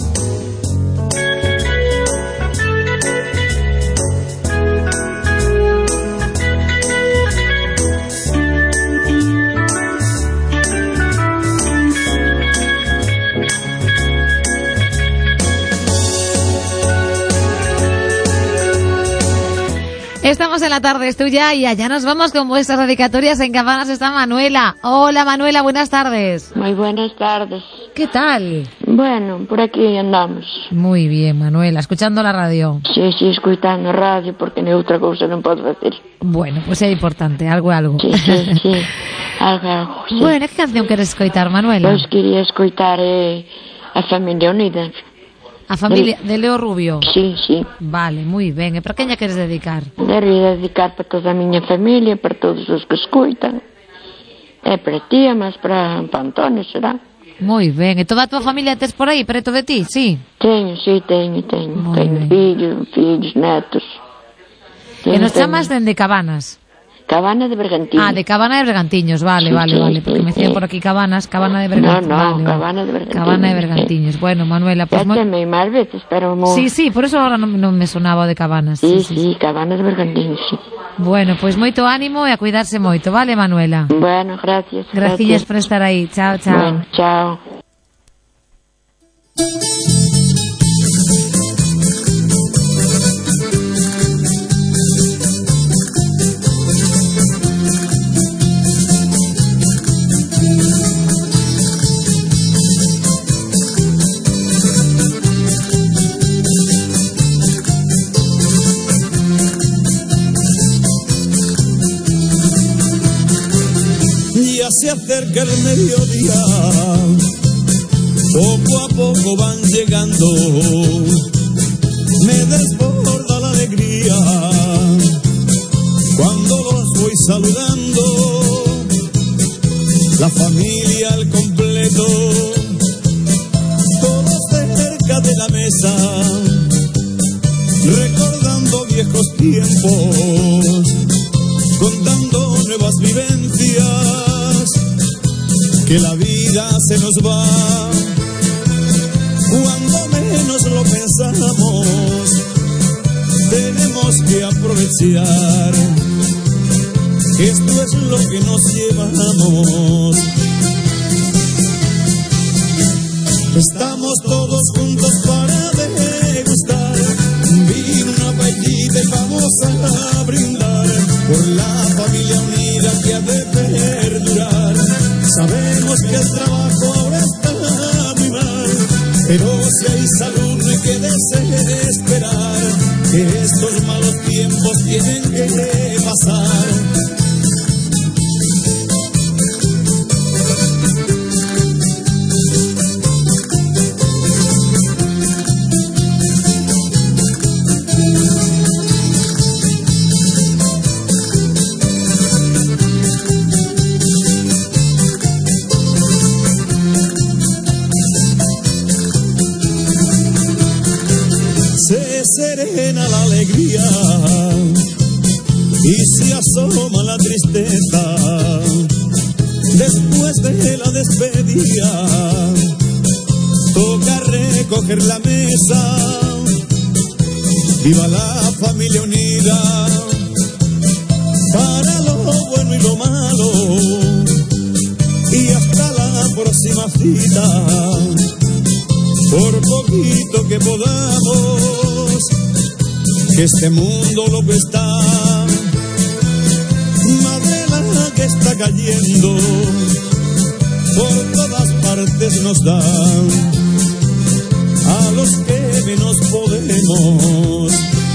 Estamos en La tarde es tuya y allá nos vamos con vuestras dedicatorias. En Cabanas está Manuela. Hola Manuela, buenas tardes. Muy buenas tardes. ¿Qué tal? Bueno, por aquí andamos. Muy bien, Manuela, escuchando la radio. Sí, escuitando radio, porque ni outra cousa non podo facer. Bueno, pues é importante, algo. Sí. Algo, sí. Bueno, que canción queres escoitar, Manuela? Pois quería escoitar A Familia Unida. A familia de Leo Rubio? Sí. Vale, moi ben. E para quen lla queres dedicar? Quería dedicar para toda a miña familia, para todos os que escoitan. É para ti, mas para Antonio será. Moi ben. E toda a tua familia tes por aí, preto de ti, sí? Teño. Teño fillos, netos. E nos chamas dende Cabanas? Cabana de Bergantiños. Ah, de Cabana de Bergantiños, vale, porque me decían por aquí Cabana de Bergantiños. No, Cabana de Bergantiños. Cabana de Bergantiños. Bueno, Manuela, pues... Ya temei máis veces, pero... Sí, por eso ahora non me sonaba de Cabanas. Sí, Cabana de Bergantiños, sí. Bueno, pues moito ánimo e a cuidarse moito, vale, Manuela? Bueno, gracias. Gracias por estar aí. Chao. Bueno, chao. Se acerca el mediodía, poco a poco van llegando, me desborda la alegría cuando los voy saludando, la familia al completo, todos cerca de la mesa, recordando viejos tiempos, contando nuevas vivencias, que la vida se nos va cuando menos lo pensamos. Tenemos que aprovechar, esto es lo que nos llevamos. Estamos todos juntos para degustar vino, una paellita y vamos a brindar por la familia unida que ha de perdurar. Sabemos que el trabajo ahora está muy mal, pero si hay salud no hay que desesperar, que estos malos tiempos tienen que pasar. Serena la alegría y se asoma la tristeza después de la despedida. Toca recoger la mesa, viva la familia unida, para lo bueno y lo malo, y hasta la próxima cita, por poquito que podamos, que este mundo loco está, madre la que está cayendo, por todas partes nos da, a los que menos podemos.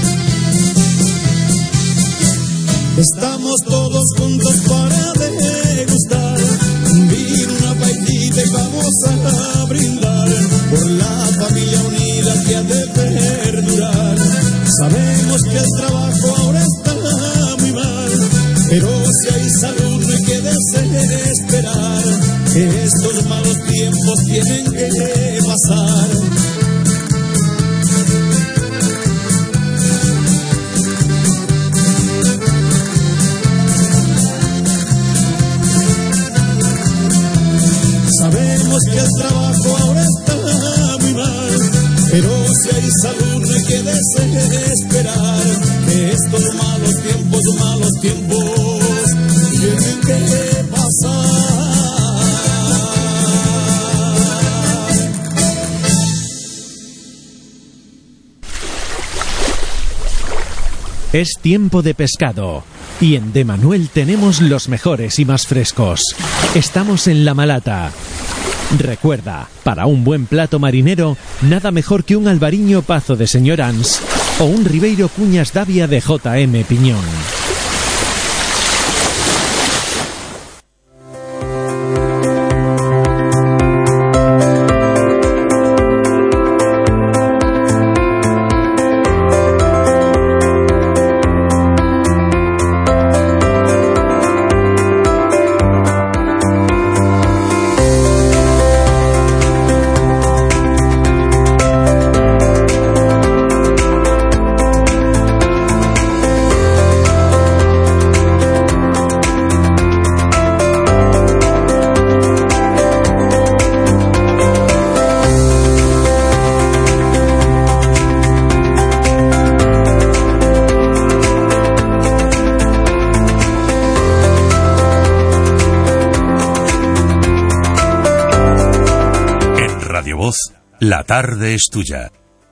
Estamos todos juntos para degustar vino, una paellita y vamos a brindar por la familia unida que ha de perdurar. Sabemos que el trabajo ahora está muy mal, pero si hay salud no hay que desesperar, que estos malos tiempos tienen que pasar. Sabemos que el trabajo ahora está muy mal, pero si hay salud no hay que desesperar, que estos malos tiempos tienen que pasar. Es tiempo de pescado y en De Manuel tenemos los mejores y más frescos. Estamos en La Malata. Recuerda, para un buen plato marinero, nada mejor que un albariño Pazo de Señor Ans o un Ribeiro Cuñas Davia de J.M. Piñón. Radio Voz, la tarde es tuya.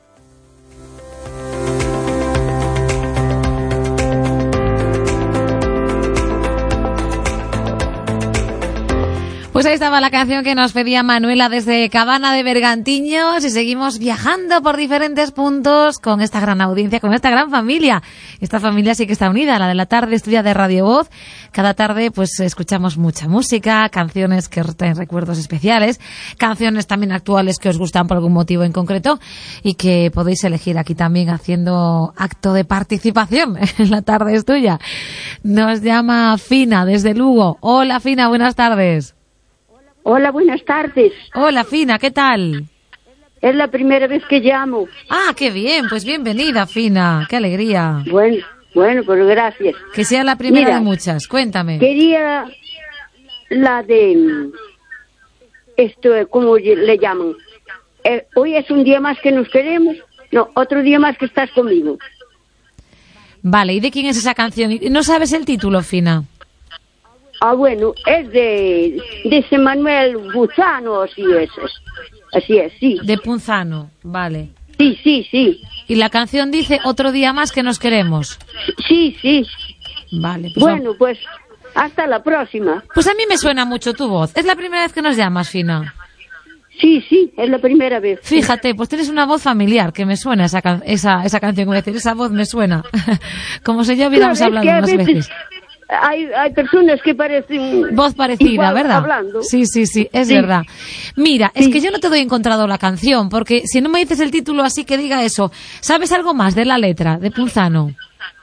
Pues ahí estaba la canción que nos pedía Manuela desde Cabana de Bergantiños y seguimos viajando por diferentes puntos con esta gran audiencia, con esta gran familia. Esta familia sí que está unida, la de la tarde estudia de Radio Voz. Cada tarde pues escuchamos mucha música, canciones que traen recuerdos especiales, canciones también actuales que os gustan por algún motivo en concreto y que podéis elegir aquí también haciendo acto de participación en la tarde es tuya. Nos llama Fina desde Lugo. Hola Fina, buenas tardes. Hola, buenas tardes. Hola, Fina, ¿qué tal? Es la primera vez que llamo. Ah, qué bien, pues bienvenida, Fina, qué alegría. Bueno, pues gracias. Que sea la primera de muchas, cuéntame. Quería la de esto, ¿cómo le llaman? Hoy es un día más que nos queremos. No, otro día más que estás conmigo. Vale, ¿y de quién es esa canción? ¿No sabes el título, Fina? Ah, bueno, es de ese Manuel Punzano, así es, sí. De Punzano, vale. Sí. ¿Y la canción dice Otro día más que nos queremos? Sí. Vale. Pues bueno, pues hasta la próxima. Pues a mí me suena mucho tu voz. ¿Es la primera vez que nos llamas, Fina? Sí, es la primera vez. Fíjate, pues tienes una voz familiar, que me suena esa canción, como decir, esa voz me suena. Como si ya hubiéramos hablado unas veces. Hay personas que parecen... Voz parecida, ¿verdad? Hablando. Sí, es verdad. Mira, es que yo no te doy encontrado la canción, porque si no me dices el título así que diga eso, ¿sabes algo más de la letra de Punzano?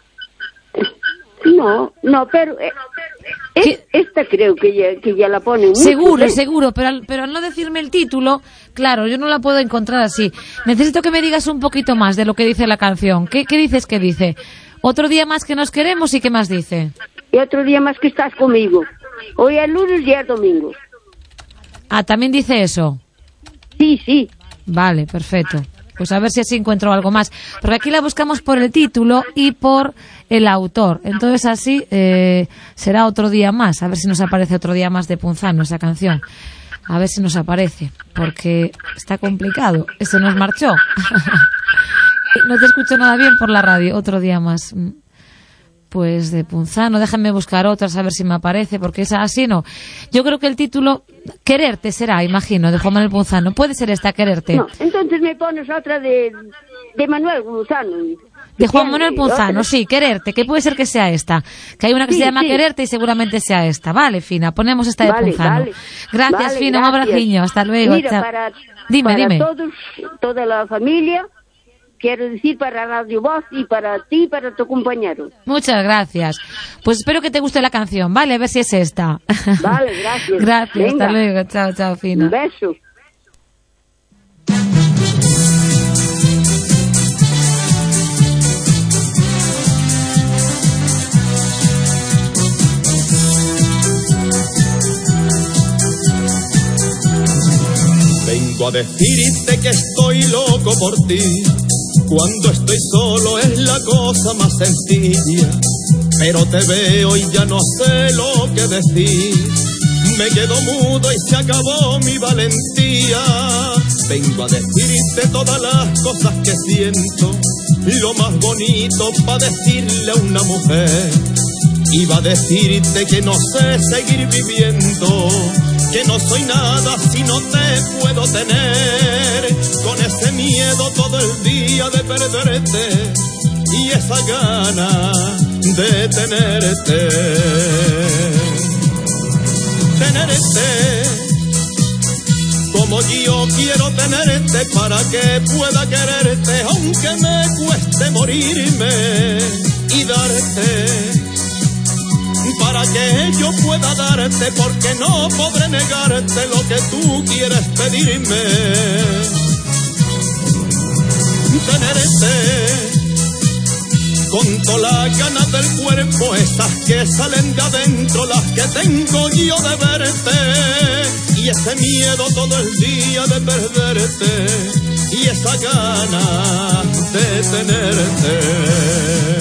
No, pero esta creo que ya la ponen mucho. Seguro, pero al no decirme el título, claro, yo no la puedo encontrar así. Necesito que me digas un poquito más de lo que dice la canción. ¿Qué dices que dice? Otro día más que nos queremos y ¿qué más dice? Y otro día más que estás conmigo. Hoy es lunes y es domingo. Ah, ¿también dice eso? Sí. Vale, perfecto. Pues a ver si así encuentro algo más. Porque aquí la buscamos por el título y por el autor. Entonces así será Otro día más. A ver si nos aparece Otro día más de Punzano, esa canción. A ver si nos aparece. Porque está complicado. Se nos marchó. No te escucho nada bien por la radio. Otro día más. Pues de Punzano, déjame buscar otras a ver si me aparece, porque esa así no. Yo creo que el título Quererte será, imagino, de Juan Manuel Punzano. Puede ser esta, Quererte. No, entonces me pones otra de Manuel Punzano. De Juan Manuel Punzano, sí, Quererte, que puede ser que sea esta. Que hay una que se llama Quererte y seguramente sea esta. Vale, Fina, ponemos esta de Punzano. Gracias, Fina, un abraciño, hasta luego. Mira, dime. Toda la familia. Quiero decir para Radio Voz y para ti y para tu compañero. Muchas gracias. Pues espero que te guste la canción, ¿vale? A ver si es esta. Vale, gracias. Gracias, hasta luego. Chao, Fina. Un beso. Vengo a decirte que estoy loco por ti. Cuando estoy solo es la cosa más sencilla, pero te veo y ya no sé lo que decir. Me quedo mudo y se acabó mi valentía. Vengo a decirte todas las cosas que siento, lo más bonito para decirle a una mujer. Iba a decirte que no sé seguir viviendo, que no soy nada si no te puedo tener, con ese miedo todo el día de perderte y esa gana de tenerte. Como yo quiero tenerte para que pueda quererte, aunque me cueste morirme y darte. Para que yo pueda darte, porque no podré negarte lo que tú quieres pedirme. Tenerte con todas las ganas del cuerpo, esas que salen de adentro, las que tengo yo de verte, y ese miedo todo el día de perderte, y esa gana de tenerte.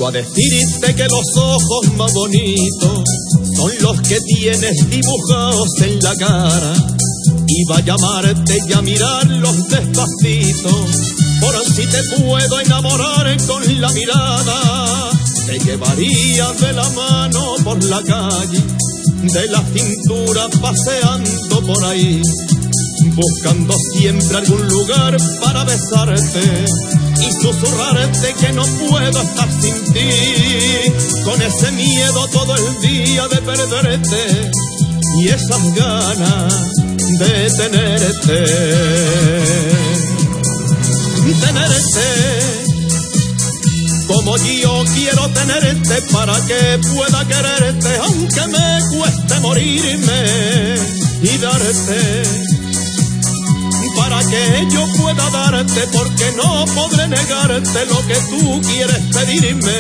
Vengo a decirte que los ojos más bonitos son los que tienes dibujados en la cara. Iba a llamarte y a mirarlos despacito, por si te puedo enamorar con la mirada. Te llevaría de la mano por la calle, de la cintura paseando por ahí, buscando siempre algún lugar para besarte y susurrarte que no puedo estar sin ti, con ese miedo todo el día de perderte y esas ganas de tenerte. Como yo quiero tenerte para que pueda quererte, aunque me cueste morirme y darte, para que yo pueda darte, porque no podré negarte lo que tú quieres pedirme.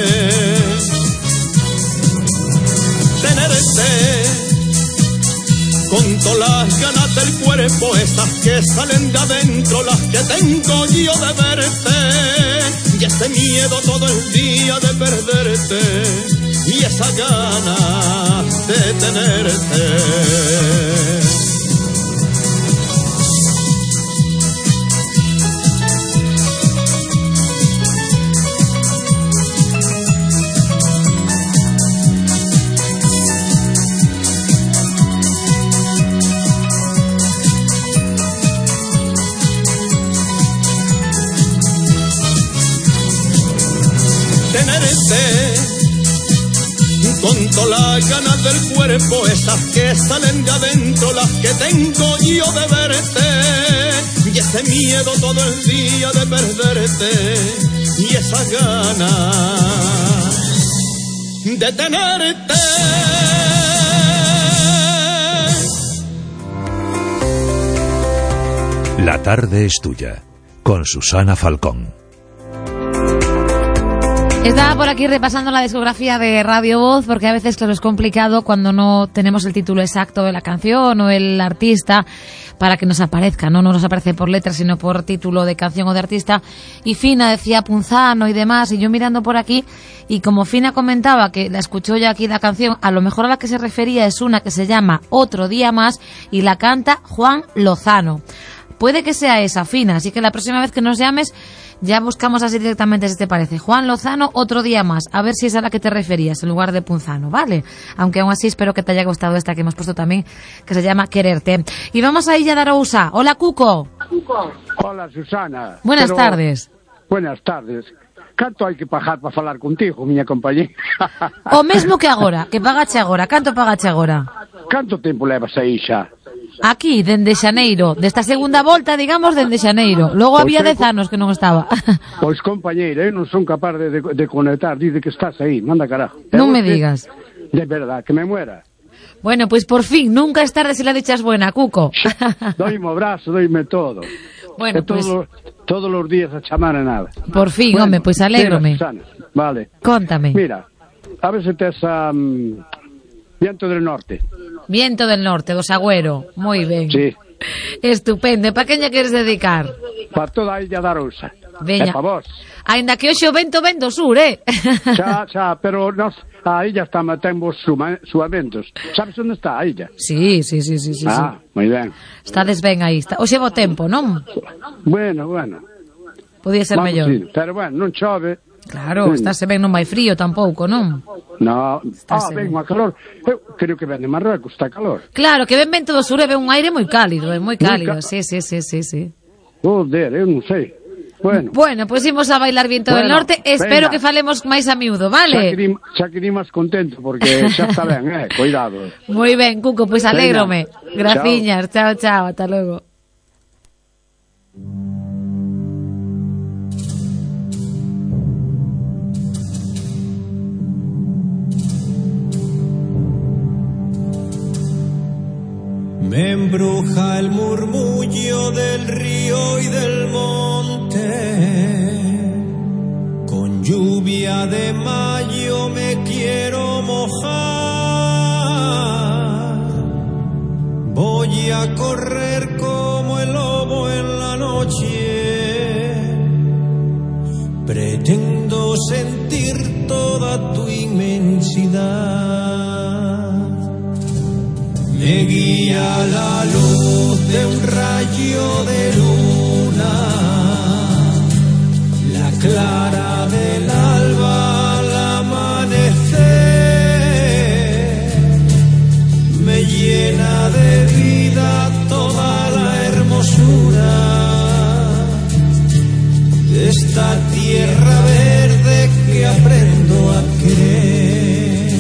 Tenerte con todas las ganas del cuerpo, esas que salen de adentro, las que tengo yo de verte, y ese miedo todo el día de perderte, y esa ganas de tenerte. Con todas las ganas del cuerpo, esas que salen de adentro, las que tengo yo de verte, y ese miedo todo el día de perderte, y esa ganas de tenerte. La tarde es tuya, con Susana Falcón. Estaba por aquí repasando la discografía de Radio Voz, porque a veces claro, es complicado cuando no tenemos el título exacto de la canción o el artista para que nos aparezca, no nos aparece por letra sino por título de canción o de artista. Y Fina decía Punzano y demás, y yo mirando por aquí, y como Fina comentaba que la escuchó ya aquí la canción, a lo mejor a la que se refería es una que se llama Otro Día Más y la canta Juan Lozano. Puede que sea esa, Fina, así que la próxima vez que nos llames ya buscamos así directamente si te parece. Juan Lozano, Otro Día Más. A ver si es a la que te referías en lugar de Punzano, ¿vale? Aunque aún así espero que te haya gustado esta que hemos puesto también, que se llama Quererte. Y vamos a Illa de Arousa. Hola, Cuco. Hola, Susana. Buenas tardes. Buenas tardes. Canto hai que pagar para falar contigo, miña compañera. O mesmo que agora, que pagache agora. Canto pagache agora? Canto tempo levas aí xa? Aquí, dende xaneiro, desta segunda volta, digamos, dende xaneiro. Logo había 10 anos que non estaba. Pois, compañeira, eu non son capaz de conectar, dice que estás aí, manda carajo. Non me digas. De verdad, que me muera. Bueno, pois por fin, nunca es tarde si la dicha es buena, Cuco. Doime o brazo, doime todo. Bueno, pois... Todos os días a chamar a nada. Por fin, bueno, home, pois alégrome. Vale. Cóntame. Mira, a ver se tes Viento del Norte. Viento del Norte, do Sagüero. Moi ben. Sí. Estupendo. Pa quen lle queres dedicar? Pa toda a Illa de Arousa. Veña. Pa vos. Ainda que hoxe o vento ven do sur, Xa, pero a illa está matando suamentos. Sabes onde está a illa? Sí. Moi ben. Estades ben aí. Hoxe bo tempo, non? Bueno. Podía ser mellor. Sí, pero bueno, non chove. Claro, estáse ben, non vai frío tampouco, non? No, ben, a calor. Eu creo que ven de Marruecos, está calor. Claro, que ven vento do sur e ven un aire moi cálido, sí. Joder, eu non sei. Bueno, pues imos a bailar Viento del Norte. Espero que falemos máis a miúdo, vale? Xa que di máis contento, porque xa está ben, cuidado. Moi ben, Cuco, pois alégrome. Graciñas, chao, ata logo. Me embruja el murmullo del río y del monte, con lluvia de mayo me quiero mojar, voy a correr como el lobo en la noche, pretendo sentir todo felicidad. Me guía la luz de un rayo de luna, la clara del alba al amanecer. Me llena de vida toda la hermosura de esta tierra verde que aprendo a querer.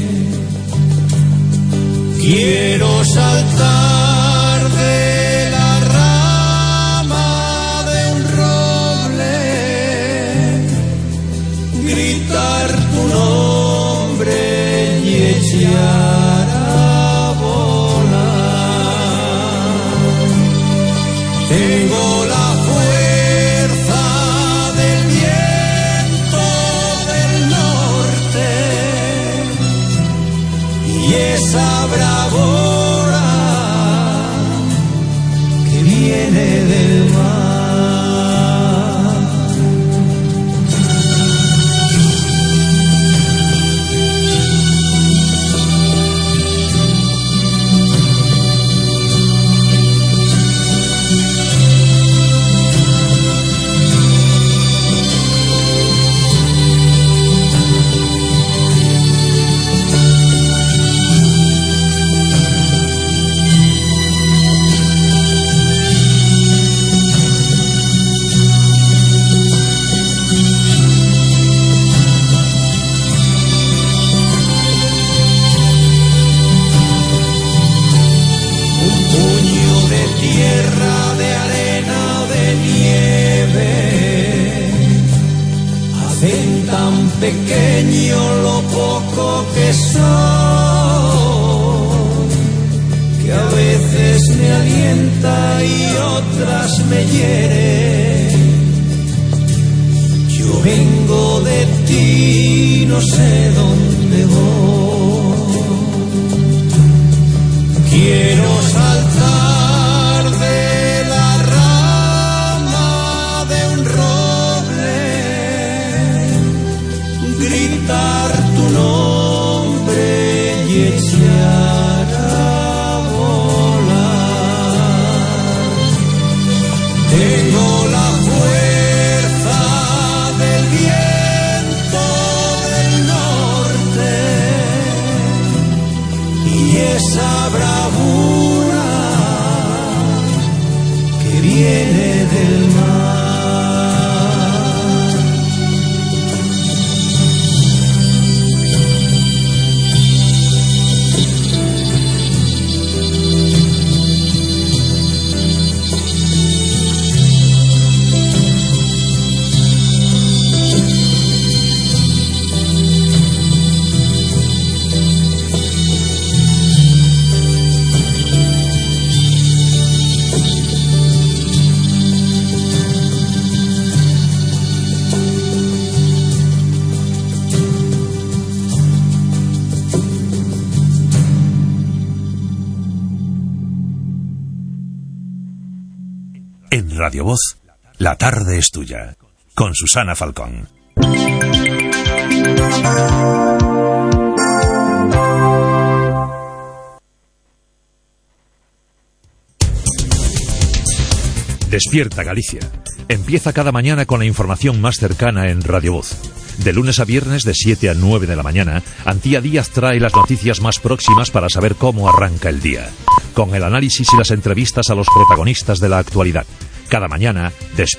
Quiero saltar de la rama de un roble, gritar tu nombre y echar a volar. Tengo la fuerza del viento del norte y esa bravura que viene del mar. Pequeño lo poco que soy, que a veces me alienta y otras me hiere. Yo vengo de ti, no sé dónde voy. Quiero saltar de la rama de un roble, gritar tu nombre y echar a volar. Tengo la fuerza del viento del norte y esa bravura que viene del mar. En Radio Voz, la tarde es tuya, con Susana Falcón. Despierta Galicia. Empieza cada mañana con la información más cercana en Radio Voz. De lunes a viernes de 7 a 9 de la mañana, Antía Díaz trae las noticias más próximas para saber cómo arranca el día, con el análisis y las entrevistas a los protagonistas de la actualidad. Cada mañana, despierta.